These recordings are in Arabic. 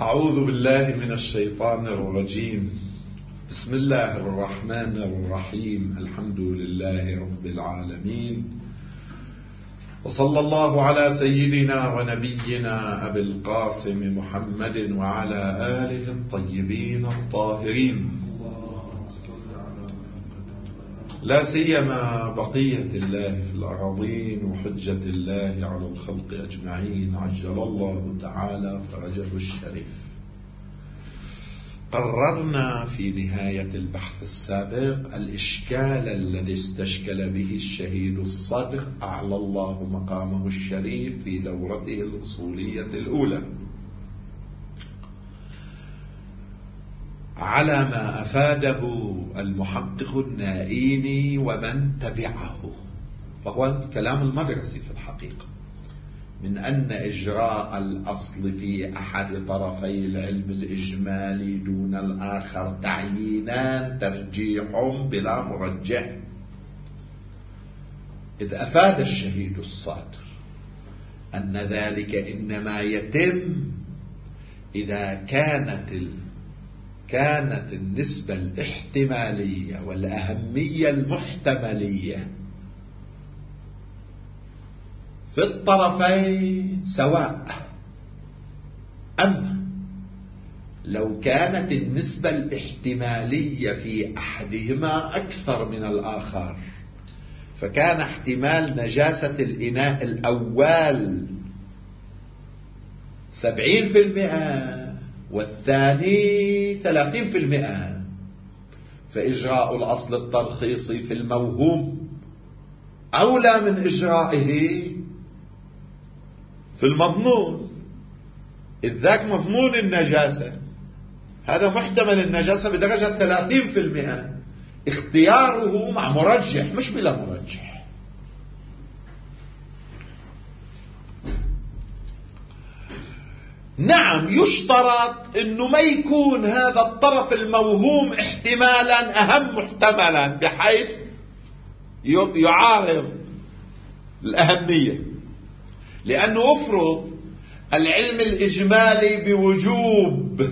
أعوذ بالله من الشيطان الرجيم. بسم الله الرحمن الرحيم. الحمد لله رب العالمين، وصلى الله على سيدنا ونبينا أبي القاسم محمد وعلى آله الطيبين الطاهرين، لا سيما بقية الله في الأراضين وحجة الله على الخلق أجمعين، عجل الله تعالى فرجه الشريف. قررنا في نهاية البحث السابق الإشكال الذي استشكل به الشهيد الصادق أعلى الله مقامه الشريف في دورته الأصولية الأولى، على ما أفاده المحقق النائيني ومن تبعه، وهو كلام المدرسي في الحقيقة، من أن إجراء الأصل في أحد طرفي العلم الإجمالي دون الآخر تعيينان ترجيح بلا مرجح، إذ أفاد الشهيد الصادق أن ذلك إنما يتم إذا كانت النسبة الاحتمالية والأهمية المحتملية في الطرفين سواء. أما لو كانت النسبة الاحتمالية في أحدهما أكثر من الآخر، فكان احتمال نجاسة الإناء الأول 70% والثاني 30%، فإجراء الأصل الترخيصي في الموهوم أولى من إجرائه في المظنون، إذ ذاك مظنون النجاسة، هذا محتمل النجاسة بدرجة 30%، اختياره مع مرجح مش بلا مرجح. نعم، يشترط أنه ما يكون هذا الطرف الموهوم احتمالا أهم محتملا بحيث يعارض الأهمية، لأنه أفرض العلم الإجمالي بوجوب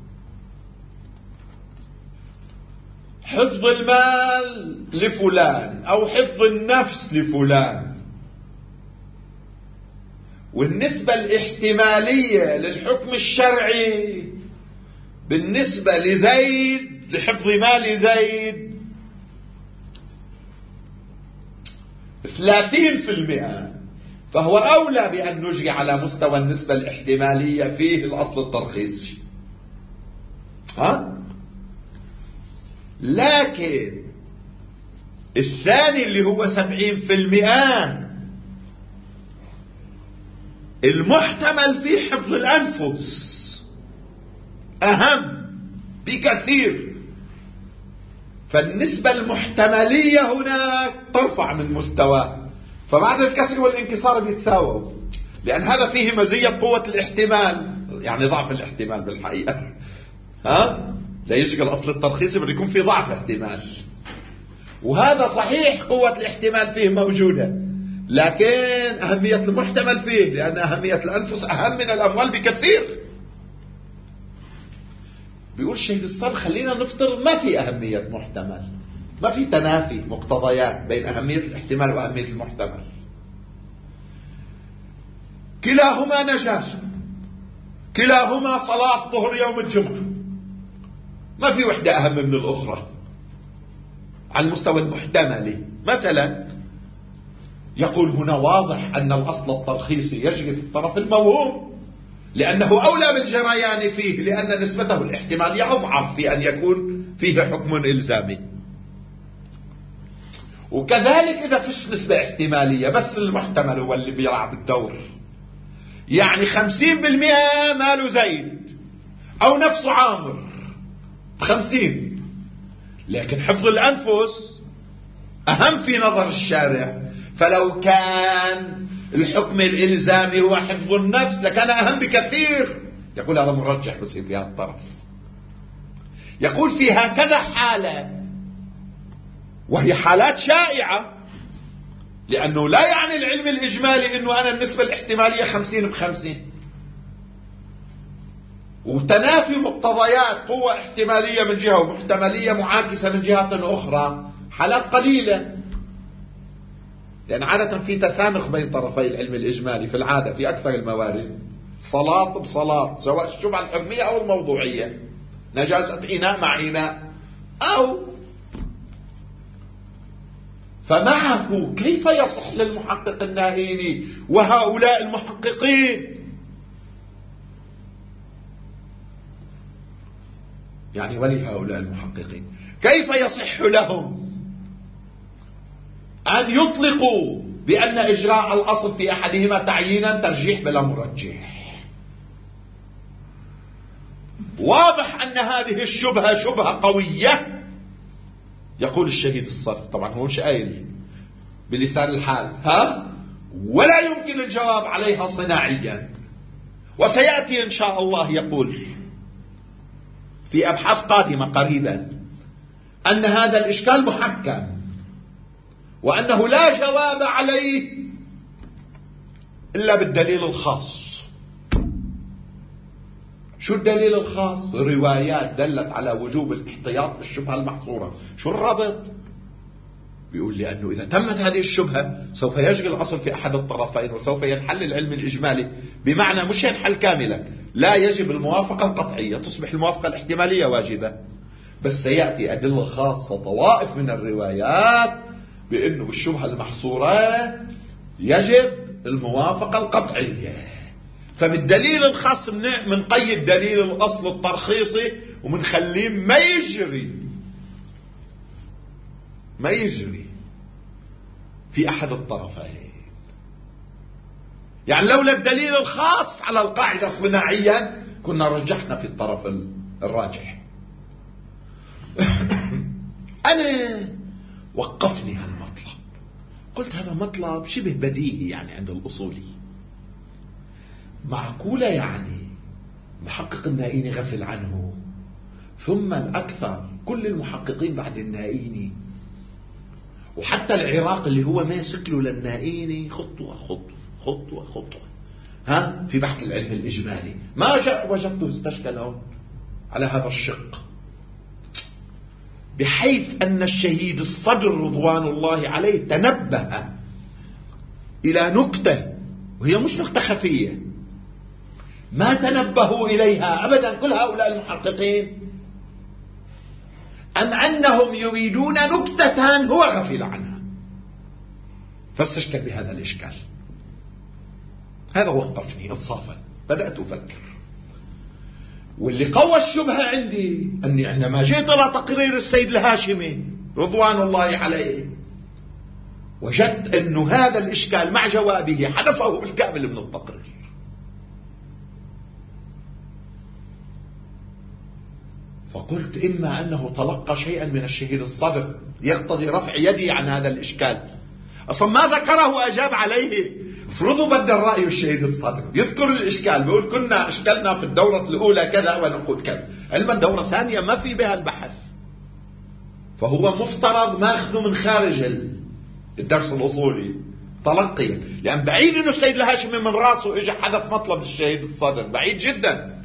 حفظ المال لفلان أو حفظ النفس لفلان، والنسبة الاحتمالية للحكم الشرعي بالنسبة لزيد لحفظ مال زيد 30%، فهو أولى بأن نجري على مستوى النسبة الاحتمالية فيه الأصل الترخيصي. لكن الثاني اللي هو 70% المحتمل فيه حفظ الأنفس أهم بكثير، فالنسبة المحتملية هناك ترفع من مستواه، فبعد الكسر والانكسار بيتساووا، لأن هذا فيه مزية قوة الاحتمال، يعني ضعف الاحتمال بالحقيقة. لا يشغل الأصل الترخيصي بده يكون في ضعف احتمال، وهذا صحيح قوة الاحتمال فيه موجودة، لكن أهمية المحتمل فيه، لأن أهمية الأنفس أهم من الأموال بكثير. بيقول الشهيد الصادق خلينا نفترض ما في أهمية محتمل، ما في تنافي مقتضيات بين أهمية الاحتمال وأهمية المحتمل، كلاهما نجاسة، كلاهما صلاة ظهر يوم الجمعة، ما في وحدة أهم من الأخرى على المستوى المحتملي. مثلا يقول هنا واضح أن الأصل الترخيصي يجري في الطرف الموهوم، لأنه أولى بالجريان فيه، لأن نسبته الاحتمالية أضعف في أن يكون فيه حكم إلزامي. وكذلك إذا فيش نسبة احتمالية بس المحتمل هو اللي بيلعب الدور، يعني 50% ماله زيد أو نفسه عامر ب50، لكن حفظ الأنفس أهم في نظر الشارع، فلو كان الحكم الإلزامي هو حفظ النفس لكان أهم بكثير. يقول هذا مرجح بس في هذا الطرف. يقول في هكذا حالة، وهي حالات شائعة، لأنه لا يعني العلم الإجمالي أنه أنا النسبة الاحتمالية 50/50، وتنافي مقتضيات قوة احتمالية من جهة ومحتملية معاكسة من جهة أخرى حالات قليلة، لأن عادة في تسامح بين طرفي العلم الإجمالي في العادة في أكثر الموارد، صلاة بصلاة، سواء الشبهة الحكمية أو الموضوعية، نجاسة إناء مع إناء أو. فمعه كيف يصح للمحقق النائيني وهؤلاء المحققين يعني ولهؤلاء المحققين كيف يصح لهم أن يطلقوا بأن إجراء الأصل في أحدهما تعيينا ترجيح بلا مرجح؟ واضح أن هذه الشبهة شبهة قوية. يقول الشهيد الصدر، طبعا هو مش قايل بلسان الحال ولا يمكن الجواب عليها صناعيا، وسيأتي إن شاء الله يقول في أبحاث قادمة قريبا أن هذا الإشكال محكم وأنه لا جواب عليه إلا بالدليل الخاص. شو الدليل الخاص؟ روايات دلت على وجوب الاحتياط في الشبهة المحصورة. شو الربط؟ بيقول لأنه إذا تمت هذه الشبهة سوف يجري الأصل في أحد الطرفين وسوف ينحل العلم الإجمالي، بمعنى مش ينحل كاملا، لا يجب الموافقة القطعية، تصبح الموافقة الاحتمالية واجبة، بس سيأتي أدلة خاصة طوائف من الروايات بأنه بالشبهة المحصورة يجب الموافقة القطعية. فبالدليل الخاص من قيد دليل الأصل الترخيصي ومنخليه ما يجري في أحد الطرفين. يعني لولا الدليل الخاص على القاعدة صناعيا كنا رجحنا في الطرف الراجح. أنا وقفني هالمطلب، قلت هذا مطلب شبه بديهي يعني عند الأصولي. معقولة يعني محقق النائيني غفل عنه، ثم الأكثر كل المحققين بعد النائيني وحتى العراق اللي هو ماسك له للنائيني خطوة خطوة خطوة خطوة في بحث العلم الإجمالي ما وجدته استشكل هون على هذا الشق، بحيث أن الشهيد الصدر رضوان الله عليه تنبه إلى نكتة، وهي مش نكتة خفية ما تنبهوا إليها أبدا كل هؤلاء المحققين، أم أنهم يريدون نكتة هو غفل عنها، فاستشكل بهذا الإشكال. هذا وقفني إنصافا، بدأت أفكر، واللي قوى الشبهة عندي أني عندما جئت إلى تقرير السيد الهاشمي رضوان الله عليه وجدت أن هذا الإشكال مع جوابه حذفه بالكامل من التقرير. فقلت إما أنه تلقى شيئا من الشهيد الصدر يقتضي رفع يدي عن هذا الإشكال، أصلا ما ذكره وأجاب عليه. افرضوا بدل رأي الشهيد الصدر يذكر الإشكال، بيقول كنا أشكلنا في الدورة الأولى كذا ونقول كذا، علما الدورة الثانية ما في بها البحث، فهو مفترض ماخذه من خارج الدرس الأصولي تلقيا، لأن بعيد أنه السيد الهاشمي من راسه إجا حدث مطلب الشهيد الصدر، بعيد جدا.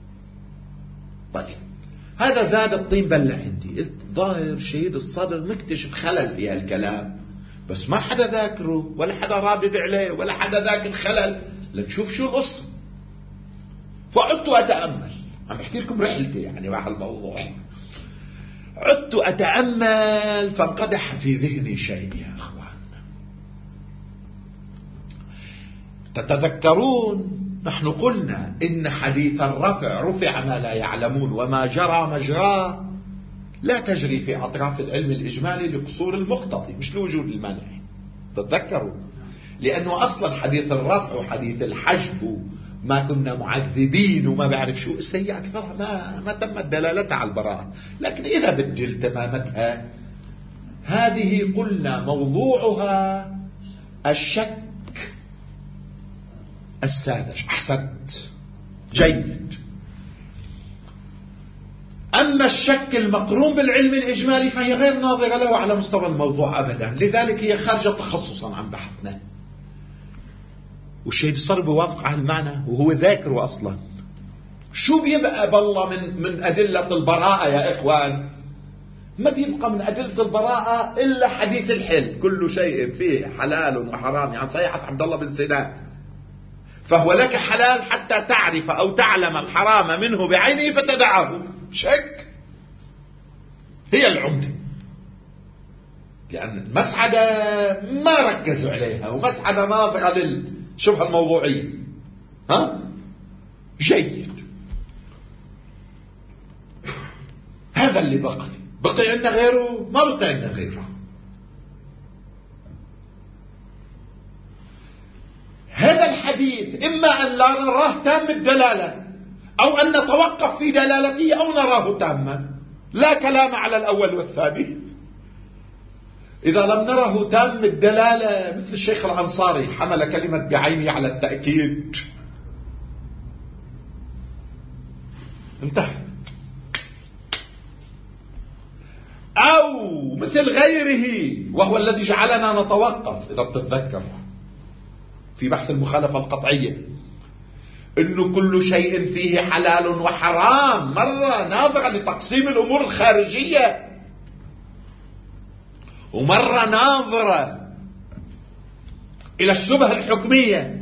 طيب هذا زاد الطين بلة عندي، قلت ظاهر الشهيد الصدر مكتشف خلل في هالكلام، بس ما حدا ذاكره ولا حدا رادد عليه ولا حدا ذاكر خلل لنشوف شو القصة. فعدت أتأمل، عم بحكي لكم رحلتي يعني مع الموضوع، عدت أتأمل فانقدح في ذهني شيء يا أخوان. تتذكرون نحن قلنا إن حديث الرفع رفع ما لا يعلمون وما جرى مجراه لا تجري في أطراف العلم الإجمالي لقصور المقتضي مش لوجود المانع. تتذكروا لأنه أصلا حديث الرفع وحديث الحجب ما كنا معذبين وما بعرف شو السيئة أكثرها ما تمت دلالتها على البراءة، لكن إذا بدل تمامتها هذه قلنا موضوعها الشك الساذج. أحسنت، جيد. أما الشك المقرون بالعلم الإجمالي فهي غير ناظرة له على مستوى الموضوع أبدا، لذلك هي خارجة تخصصا عن بحثنا. والشهيد الصدر بيوافق على المعنى وهو ذاكره أصلا. شو بيبقى بالله من أدلة البراءة يا إخوان؟ ما بيبقى من أدلة البراءة إلا حديث الحل، كل شيء فيه حلال وحرام، يعني صحيحة عبد الله بن سنان. فهو لك حلال حتى تعرف أو تعلم الحرام منه بعينه فتدعه. شك هي العمدة، لأن المسعدة ما ركزوا عليها، ومسعدة ناظرة للشبهة الموضوعية. جيد. هذا اللي بقي عندنا غيره؟ ما بقي عندنا غيره. هذا الحديث إما أن لا نراه تام الدلالة، أو أن نتوقف في دلالته، أو نراه تاما. لا كلام على الأول والثاني. إذا لم نره تام الدلالة مثل الشيخ الأنصاري حمل كلمة بعينه على التأكيد، انتهى. أو مثل غيره، وهو الذي جعلنا نتوقف إذا بتتذكر في بحث المخالفة القطعية، إنه كل شيء فيه حلال وحرام، مرة ناظرة لتقسيم الأمور الخارجية، ومرة ناظرة إلى الشبهة الحكمية.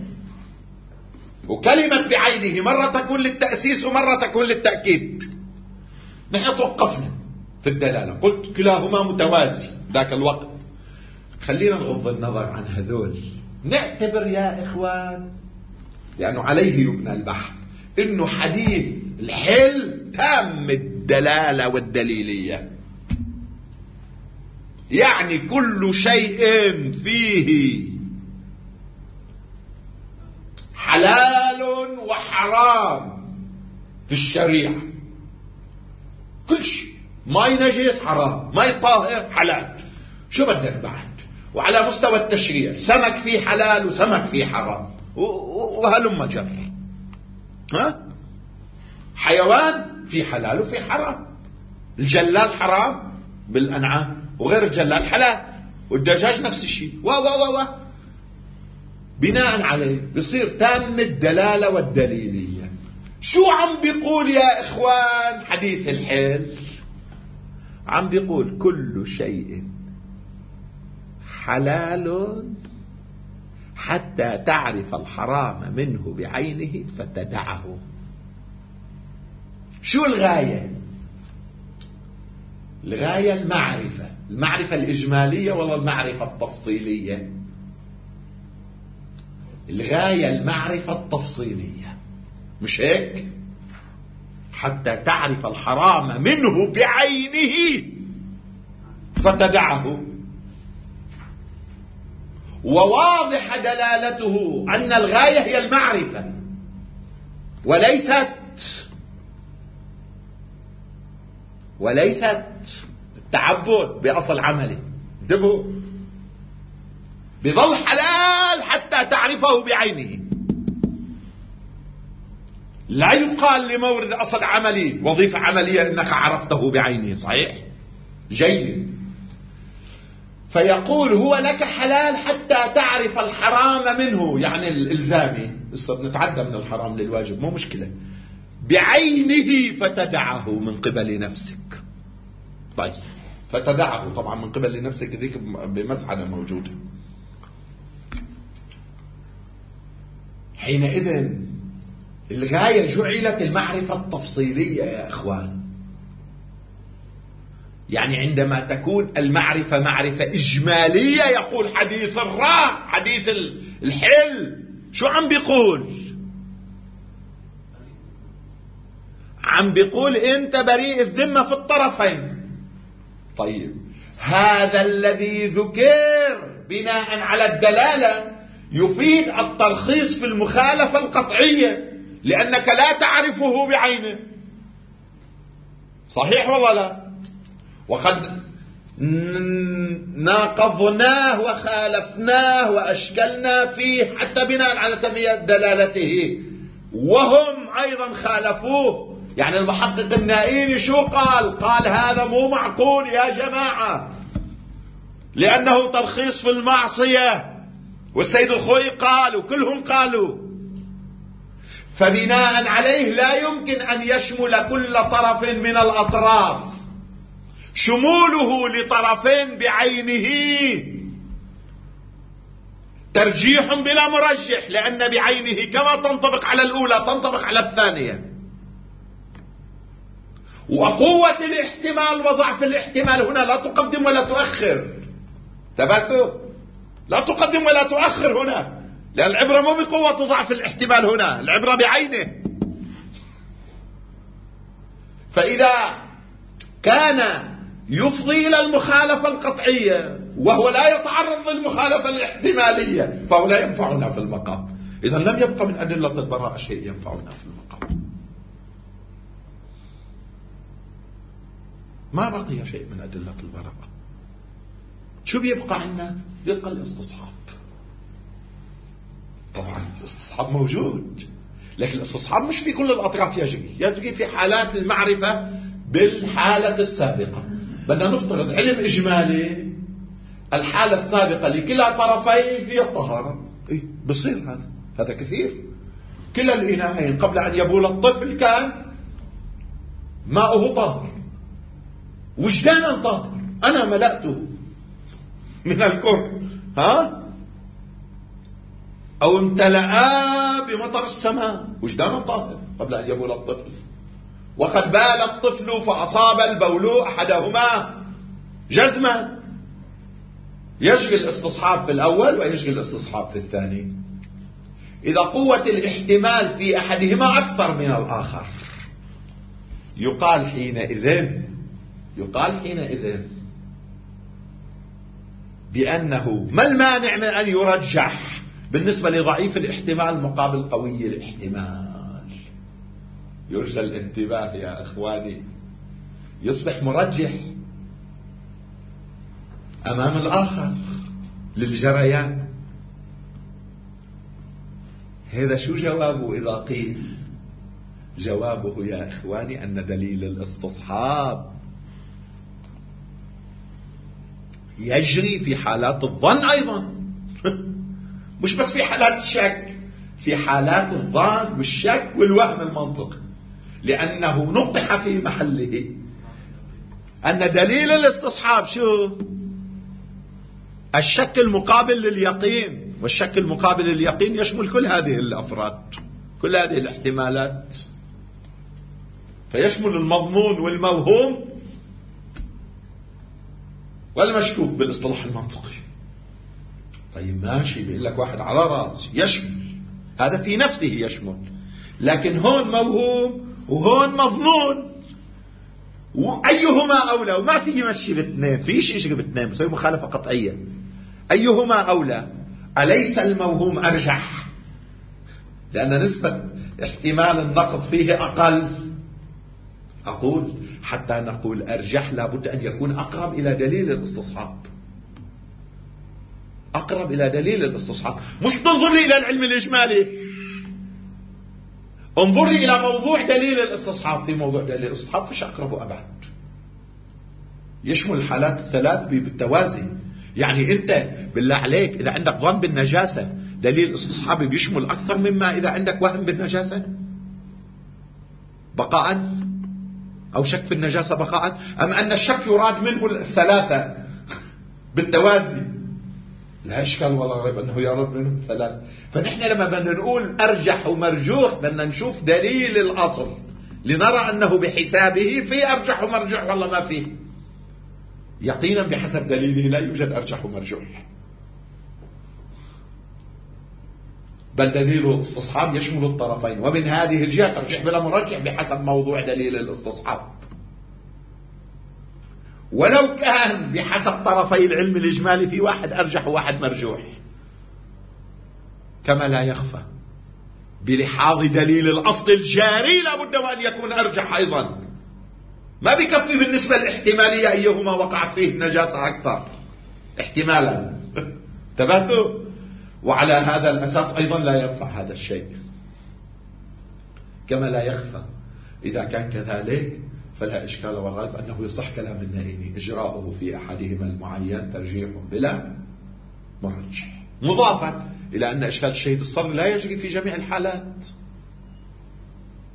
وكلمة بعينه مرة تكون للتأسيس ومرة تكون للتأكيد. نحن توقفنا في الدلالة، قلت كلاهما متوازي ذاك الوقت. خلينا نغض النظر عن هذول، نعتبر يا إخوان، لأنه عليه يبنى البحث، إنه حديث الحل تام الدلالة والدليلية، يعني كل شيء فيه حلال وحرام في الشريعة، كل شيء، ماء نجس حرام، ماء طاهر حلال، شو بدك بعد؟ وعلى مستوى التشريع سمك فيه حلال وسمك فيه حرام، وهلم جر. حيوان فيه حلال وفيه حرام، الجلال حرام بالأنعام وغير الجلال حلال، والدجاج نفس الشيء، بناء عليه بصير تام الدلالة والدليلية. شو عم بيقول يا إخوان حديث الحل؟ عم بيقول كل شيء حلال حتى تعرف الحرام منه بعينه فتدعه. شو الغاية؟ الغاية المعرفة الإجمالية ولا المعرفة التفصيلية؟ الغاية المعرفة التفصيلية، مش هيك؟ حتى تعرف الحرام منه بعينه فتدعه. وواضح دلالته أن الغاية هي المعرفة وليست التعبد بأصل عملي. انتبهوا، بظل حلال حتى تعرفه بعينه. لا يقال لمورد أصل عملي وظيفة عملية إنك عرفته بعينه، صحيح؟ جيد. فيقول هو لك حلال حتى تعرف الحرام منه، يعني الإلزامي، نتعدى من الحرام للواجب مو مشكلة، بعينه فتدعه من قبل نفسك. طيب، فتدعه طبعا من قبل نفسك ذيك بمسعدة موجودة. حينئذ الغاية جعلت المعرفة التفصيلية يا إخوان. يعني عندما تكون المعرفة معرفة إجمالية، يقول حديث الراء حديث الحل شو عم بيقول؟ عم بيقول أنت بريء الذمة في الطرفين. طيب، هذا الذي ذكر بناء على الدلالة يفيد الترخيص في المخالفة القطعية، لأنك لا تعرفه بعينه. صحيح ولا لا؟ وقد ناقضناه وخالفناه وأشكلنا فيه حتى بناء على تبيين دلالته، وهم أيضا خالفوه. يعني المحقق النائيني شو قال؟ قال هذا مو معقول يا جماعة، لأنه ترخيص في المعصية. والسيد الخوئي قال، وكلهم قالوا. فبناء عليه لا يمكن أن يشمل كل طرف من الأطراف. شموله لطرفين بعينه ترجيح بلا مرجح، لأن بعينه كما تنطبق على الأولى تنطبق على الثانية. وقوة الاحتمال وضعف الاحتمال هنا لا تقدم ولا تؤخر. تبعتوا؟ لا تقدم ولا تؤخر هنا، لأن العبرة مو بقوة ضعف الاحتمال هنا، العبرة بعينه. فإذا كان يفضي إلى المخالفة القطعية وهو لا يتعرض للمخالفة الاحتمالية فهو لا ينفعنا في المقام. إذن لم يبقى من أدلة البراءة شيء ينفعنا في المقام، ما بقي شيء من أدلة البراءة. شو بيبقى عندنا؟ يبقى الاستصحاب. طبعا الاستصحاب موجود، لكن الاستصحاب مش في كل الأطراف يجري في حالات المعرفة بالحالة السابقة. بدنا نفترض علم إجمالي الحالة السابقة لكلا طرفين هي الطهارة. بصير هذا كثير. كلا الإناءين قبل أن يبول الطفل كان ماؤه طاهر، وجدانا طاهر، أنا ملأته من الكر أو امتلأ بمطر السماء، وجدانا طاهر قبل أن يبول الطفل. وقد بال الطفل فأصاب البول أحدهما جزما، يجري الاستصحاب في الأول ويجري الاستصحاب في الثاني. إذا قوة الاحتمال في أحدهما أكثر من الآخر يقال حينئذ بأنه ما المانع من أن يرجح بالنسبة لضعيف الاحتمال مقابل قوي الاحتمال. يرجى الانتباه يا إخواني، يصبح مرجح أمام الآخر للجريان. هذا شو جوابه إذا قيل؟ جوابه يا إخواني أن دليل الاستصحاب يجري في حالات الظن أيضا، مش بس في حالات الشك، في حالات الظن والشك والوهم المنطقي، لأنه نطح في محله أن دليل الاستصحاب شو؟ الشك المقابل لليقين، والشك المقابل لليقين يشمل كل هذه الأفراد، كل هذه الاحتمالات، فيشمل المضمون والموهوم والمشكوك بالاصطلاح المنطقي. طيب ماشي، بيقول لك واحد على راس يشمل، هذا في نفسه يشمل، لكن هون موهوم وهون مظنون، وأيهما أولى؟ وما في يمشي باثنين، فيش يشرب باثنين، بسوي مخالفة قطعية. أيهما أولى؟ أليس الموهوم أرجح لأن نسبة احتمال النقض فيه أقل؟ أقول حتى نقول أرجح لابد أن يكون أقرب إلى دليل الاستصحاب، أقرب إلى دليل الاستصحاب. مش تنظر لي إلى العلم الإجمالي، انظر لي إلى موضوع دليل الاستصحاب. في موضوع دليل الاستصحاب فيش أقرب وأبعد، يشمل الحالات الثلاث بالتوازي. يعني أنت بالله عليك إذا عندك ظن بالنجاسة دليل استصحاب بيشمل أكثر مما إذا عندك وهم بالنجاسة بقاء، أو شك في النجاسة بقاء، أم أن الشك يراد منه الثلاثة بالتوازي؟ لا إشكال ولا ريب أنه يراد منه الثلاثة. فنحن لما بدنا نقول أرجح ومرجوح بدنا نشوف دليل الأصل لنرى أنه بحسابه في أرجح ومرجوح والله ما فيه. يقينا بحسب دليله لا يوجد أرجح ومرجوح، بل دليل الاستصحاب يشمل الطرفين، ومن هذه الجهة ترجح بلا مرجح بحسب موضوع دليل الاستصحاب. ولو كان بحسب طرفي العلم الإجمالي في واحد أرجح وواحد مرجوح، كما لا يخفى بلحاظ دليل الأصل الجاري لابد وأن يكون أرجح أيضا. ما بكفي بالنسبة الاحتمالية أيهما وقعت فيه النجاسة أكثر احتمالا. انتبهتوا؟ وعلى هذا الأساس أيضا لا ينفع هذا الشيء، كما لا يخفى إذا كان كذلك فلا إشكال ولا ريب أنه يصح كلام النائمي إجراؤه في أحدهما المعين ترجيح بلا مرجح، مضافا إلى أن إشكال الشهيد الصري لا يجري في جميع الحالات.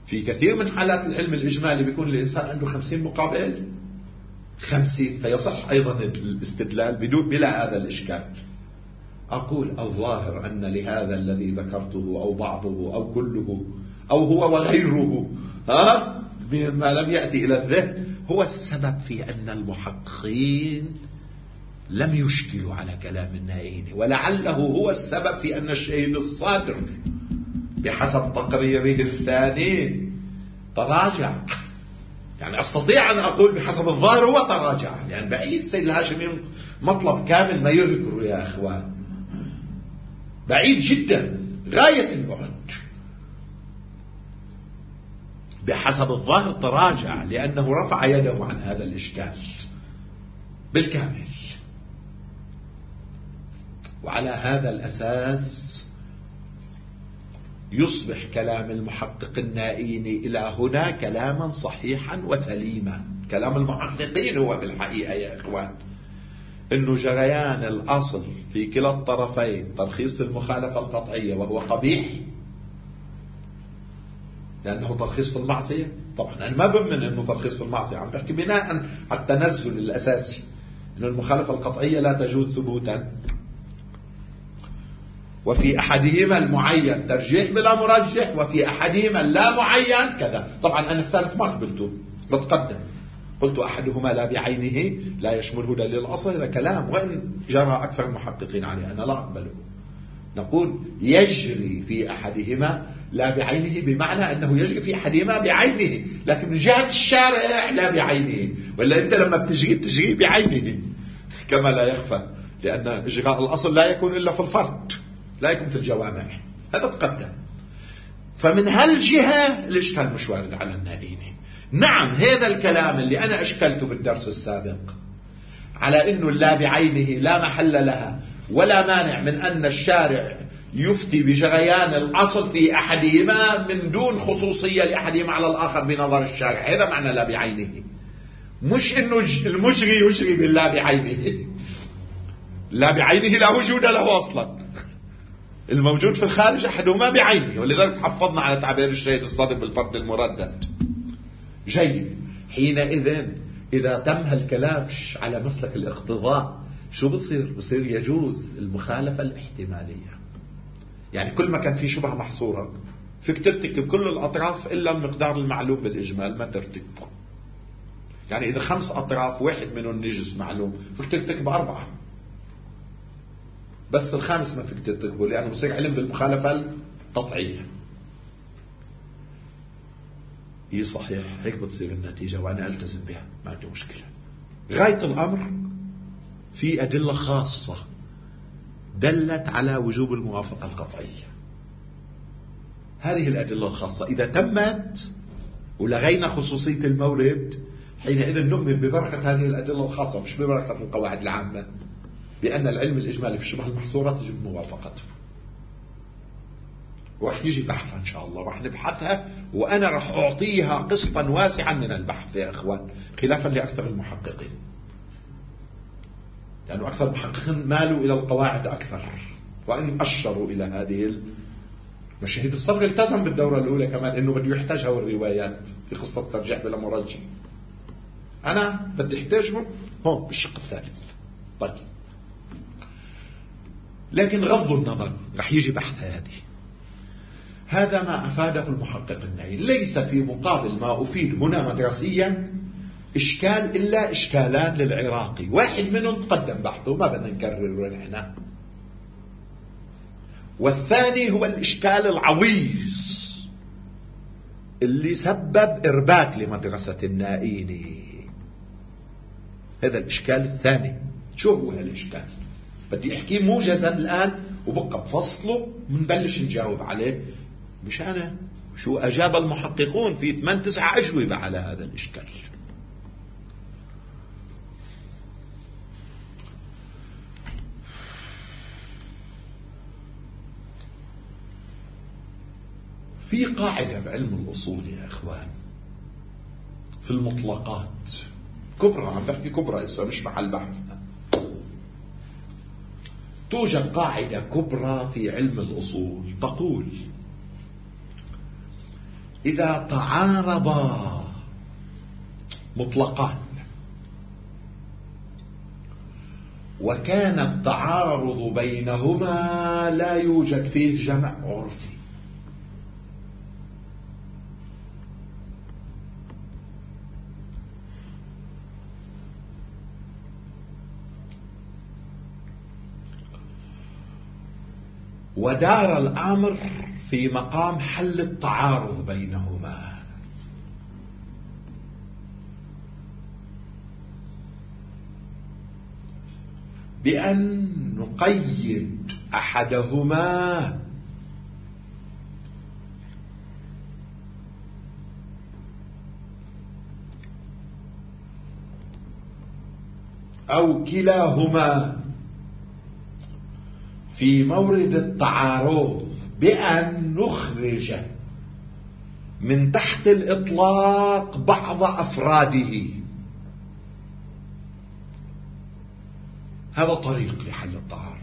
في كثير من حالات العلم الإجمالي بيكون الإنسان عنده 50 مقابل 50، فيصح أيضا الاستدلال بلا هذا الإشكال. أقول الظاهر أن لهذا الذي ذكرته أو بعضه أو كله أو هو وغيره ما لم يأتي إلى الذهن هو السبب في أن المحققين لم يشكلوا على كلام النائيني، ولعله هو السبب في أن الشهيد الصادر بحسب تقريره الثاني تراجع. يعني أستطيع أن أقول بحسب الظاهر هو تراجع، لأن بعيد سيد الهاشمي مطلب كامل ما يذكره يا أخوان، بعيد جدا غاية البعد. بحسب الظاهر تراجع لأنه رفع يده عن هذا الإشكال بالكامل. وعلى هذا الأساس يصبح كلام المحقق النائيني إلى هنا كلاما صحيحا وسليما. كلام المحققين هو بالحقيقة يا إخوان إنه جريان الأصل في كلا الطرفين ترخيص المخالفة القطعية وهو قبيح لأنه ترخيص في المعصية. طبعا أنا ما بمن إنه ترخيص في المعصية، عم بحكي بناء على التنزل الأساسي إنه المخالفة القطعية لا تجوز ثبوتا، وفي أحدهما المعين ترجيح بلا مرجح، وفي أحدهما لا معين كذا. طبعا أنا الثالث ما قبلته، بتقدم قلت أحدهما لا بعينه لا يشمله دليل الأصل. هذا كلام وإن جرى أكثر المحققين عليه أنا لا أقبله. نقول يجري في أحدهما لا بعينه بمعنى أنه يجري في أحدهما بعينه، لكن من جهة الشارع لا بعينه، ولا أنت لما بتجري بعينه كما لا يخفى، لأن إجراء الأصل لا يكون إلا في الفرد، لا يكون في الجوامع. هذا تقدم. فمن هالجهة الإشكال مش وارد على النائيني. نعم هذا الكلام اللي أنا أشكلته بالدرس السابق على أنه لا بعينه لا محل لها ولا مانع من أن الشارع يفتي بجريان الأصل في أحدهما من دون خصوصية لأحدهما على الآخر بنظر الشارع، هذا معنى لا بعينه، مش أنه المجري يجري باللا بعينه. لا بعينه لا وجود له أصلا، الموجود في الخارج أحدهما بعينه، ولذلك حفظنا على تعبير الشهيد الصادق بالفرد المردد. جيد. حينئذ إذا تم هالكلام على مسلك الاقتضاء شو بصير يجوز المخالفة الاحتمالية. يعني كل ما كان في شبهة محصورة فيك ترتكب كل الأطراف إلا المقدار المعلوم بالإجمال ما ترتكبه. يعني إذا 5 أطراف واحد منهم نجس معلوم فيك ترتكب 4، بس الخامس ما فيك ترتكبه لأنه بصير علم بالمخالفة القطعية. إيه صحيح هيك بتصير النتيجة وأنا ألتزم بها ما عندي مشكلة. غاية الأمر في أدلة خاصة دلت على وجوب الموافقة القطعية. هذه الأدلة الخاصة إذا تمت ولغينا خصوصية المورد حينئذ نؤمن ببركة هذه الأدلة الخاصة مش ببركة القواعد العامة، بأن العلم الإجمالي في الشبه المحصورة تجب موافقته. ورح يجي بحث إن شاء الله، رح نبحثها وأنا رح أعطيها قسطا واسعا من البحث يا إخوان، خلافا لأكثر المحققين، لأنه أكثر المحققين مالوا إلى القواعد أكثر، وأن أشروا إلى هذه مشاهد. الصبر التزم بالدورة الأولى كمان أنه بده يحتاجها الروايات في قصة ترجيح بلا مرجح. أنا بدي احتاجهم هون بالشق الثالث. طيب لكن غض النظر رح يجي بحث هذا ما أفاده المحقق النائي. ليس في مقابل ما أفيد هنا مدرسيا إشكال إلا إشكالان للعراقي، واحد منهم تقدم بحثه ما بدنا نكرره نحن، والثاني هو الإشكال العويص اللي سبب إرباك لمدرسة النائيني. هذا الإشكال الثاني. شو هو هالإشكال؟ بدي أحكي موجزا الآن وبقى بفصله منبلش نجاوب عليه مشان شو أجاب المحققون في 8-9 أجوبة على هذا الإشكال. في قاعدة بعلم الأصول يا إخوان في المطلقات كبرى، عم بحكي كبرى إسا مش محل بحث. توجد قاعدة كبرى في علم الأصول تقول إذا تعارضا مطلقان وكان التعارض بينهما لا يوجد فيه جمع عرفي، ودار الأمر في مقام حل التعارض بينهما، بأن نقيد أحدهما أو كلاهما في مورد التعارض بأن نخرج من تحت الإطلاق بعض أفراده. هذا طريق لحل التعارض.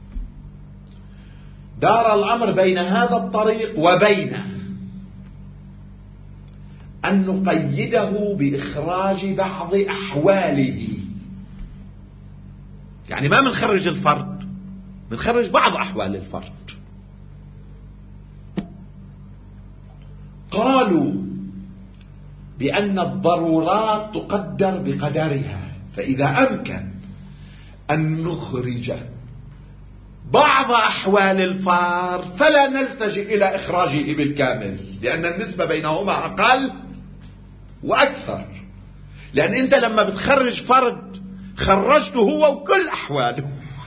دار الأمر بين هذا الطريق وبين أن نقيده بإخراج بعض أحواله. يعني ما منخرج الفرد، منخرج بعض أحوال الفرد. قالوا بأن الضرورات تقدر بقدرها، فإذا أمكن أن نخرج بعض أحوال الفرد فلا نلتجئ إلى إخراجه بالكامل، لأن النسبة بينهما أقل وأكثر. لأن أنت لما بتخرج فرد خرجته هو وكل أحواله.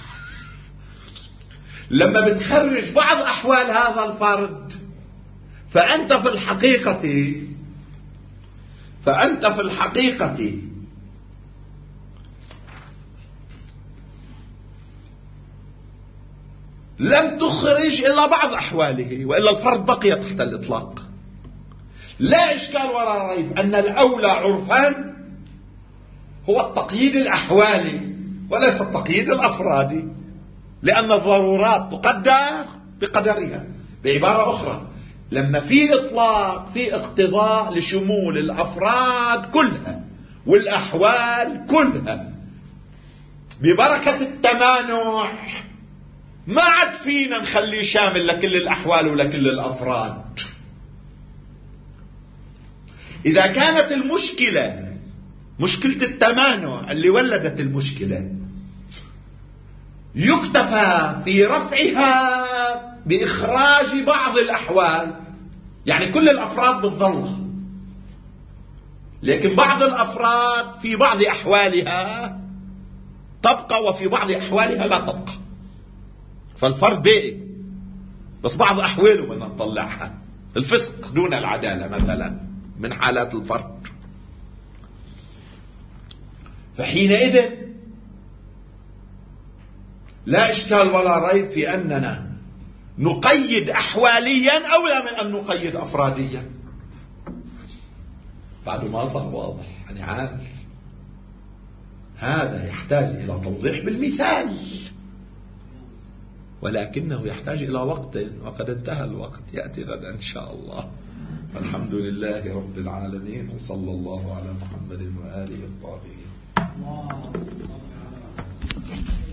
لما بتخرج بعض أحوال هذا الفرد فأنت في الحقيقة لم تخرج إلا بعض أحواله، وإلا الفرد بقي تحت الإطلاق. لا إشكال ولا ريب أن الأولى عرفان هو التقييد الأحوالي وليس التقييد الأفرادي، لأن الضرورات تقدر بقدرها. بعبارة أخرى، لما في إطلاق في اقتضاء لشمول الأفراد كلها والأحوال كلها ببركة التمانع، ما عاد فينا نخليه شامل لكل الأحوال ولكل الأفراد. إذا كانت المشكلة مشكلة التمانع اللي ولدت المشكلة يكتفى في رفعها بإخراج بعض الأحوال، يعني كل الأفراد بتظل، لكن بعض الأفراد في بعض أحوالها تبقى وفي بعض أحوالها لا تبقى، فالفرد باقي بس بعض أحواله بدنا نطلعها. الفسق دون العدالة مثلا من حالات الفرد. فحينئذ لا إشكال ولا ريب في أننا نقيد أحواليا أولى من أن نقيد أفراديا. بعد ما صار واضح، يعني عارف هذا يحتاج إلى توضيح بالمثال، ولكنه يحتاج إلى وقت، وقد انتهى الوقت، يأتي غدا إن شاء الله. الحمد لله رب العالمين، وصلى الله على محمد وآله الطاهرين.